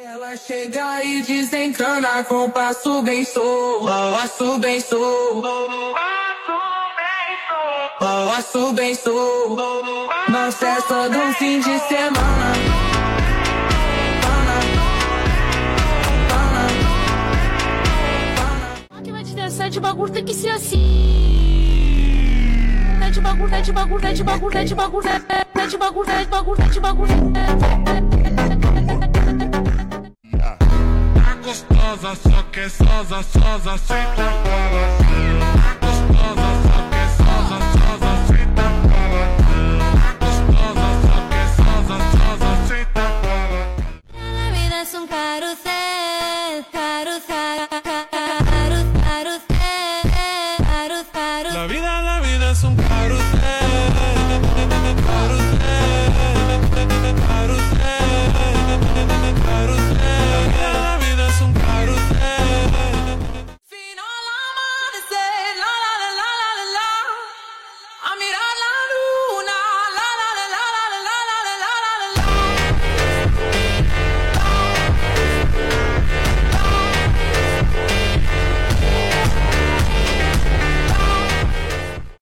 Ela chega e desencana com passo bem solto, passo bem solto, passo bem solto, na festa do fim de semana. Que vai te dançar de bagulho tem que ser assim. De bagulho, de bagulho, de bagulho, de bagulho, de bagulho, de bagulho, de bagulho. Gostosa, só que é sosa, sosa, senta para. Gostosa, só que é sosa, sosa, senta para. Gostosa, só que é sosa, sosa, senta para. La vida es un carrusel,